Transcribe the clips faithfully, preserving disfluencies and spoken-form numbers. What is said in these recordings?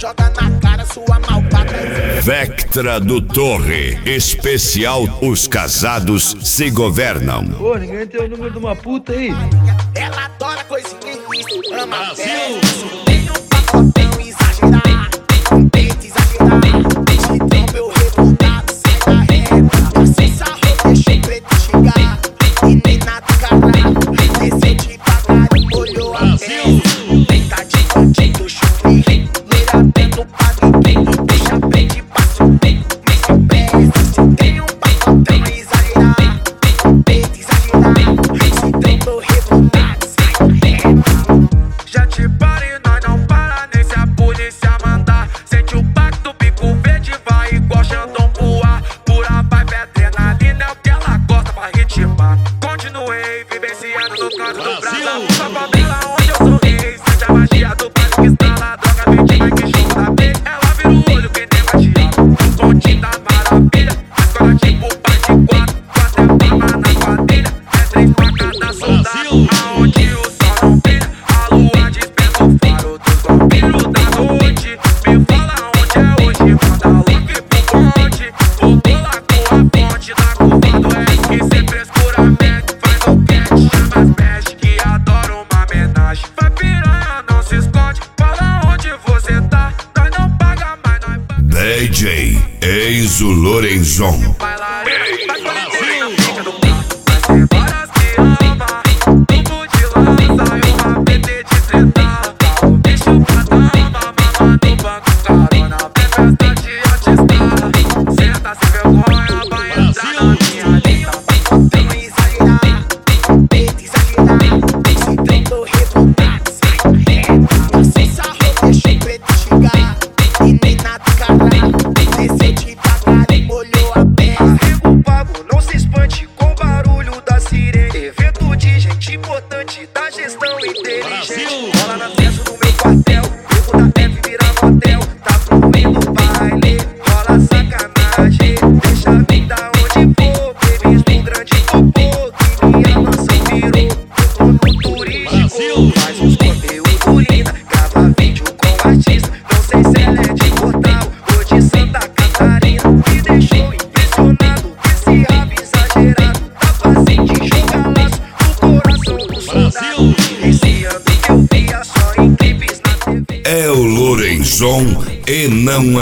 joga na cara sua malvada. Vectra do Torre, especial Os Casados Se Governam. Pô, ninguém tem o número de uma puta aí. Ela adora coisinha isso, ama Brasil. Tem um pacotão exagerar, um peito exagerar. Te tromba eu revoltado, sai da reta. Sem sarro, deixa o preto chegar. E nem nada caralho, desceu devagarinho, molhou a pele. Deitadinho, contigo, chupei. Loira bem no padrão, deixa bem de passo bem. Mas se eu peço, tem um pacotão exagerar, um peito exagerar. Se tromba eu revoltado, sai da reta. Já te parei, nós não para nem se a polícia mandar. Sente o pacto, bico verde, vai igual Xandão voar. Pura vibe, adrenalina é o que ela gosta pra ritmar. Continuei vivenciando no canto do Brasil. Sua favela onde eu sou rei. Sente a magia do baile que instala. Droga verde, vai que show da B. Ela vira o olho, quem tem mais diabo. No pontinho da maravilha. A escola tipo pai de quatro. Quatro é palma na quadrilha. É três pra cada soldado. Aonde o sol não brilha. A lua desperta o faro dos vampiros da noite. Me fala onde é hoje. Manda logo pro ponte. Voltou lá com a ponte. Na curva do S que cê frescura mete. Faz o cat, chama as mexe. Que adora uma homenagem. Vai piranha, não se esconde. Fala onde você tá. Nós não paga mais, nós paga. D J Enzo Lorenzon. Bailarina, vai quarentena, fica no prato. Vai ser várias que ama. Tubo de lança e um rapete de treta. O bicho pra dama, mama no banco, carona. É festa de artista. Senta sem vergonha, vai entrar na minha lista. Pacotão exagerar, um peito exagerar. Se tromba eu revoltado, sai da reta. Sem sarro, deixa o preto chegar. E nem nada caralho, desceu devagarinho, molhou a pele. Arrega o pago, não se espante com o barulho da sirene. Evento de gente importante da gestão inteligente. Rola na festa no meu quartel, erro da F vira motel. Tá fluindo o baile, rola sacanagem. Deixa a vida onde for, bebês no grande popô. Que minha mansão virou um ponto turístico. Faz uns conteúdo linda, grava vídeo com artista. Não sei se ela é de Portal ou de Santa Catarina. Me deixou impressionado, esse rabo exagerado. Tá fácil de jogar laço no coração do soldado. Esse ano que eu via só em clipes na T V. É o Lorenzon e não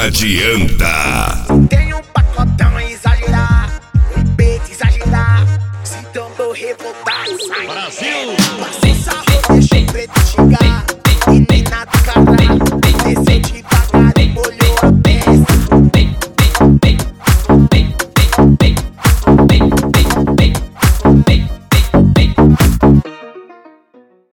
adianta. Tem um pacotão a exagerar, um peito exagerar. Se tromba eu revoltado, sai da reta. Sem sarro, deixa o preto chegar.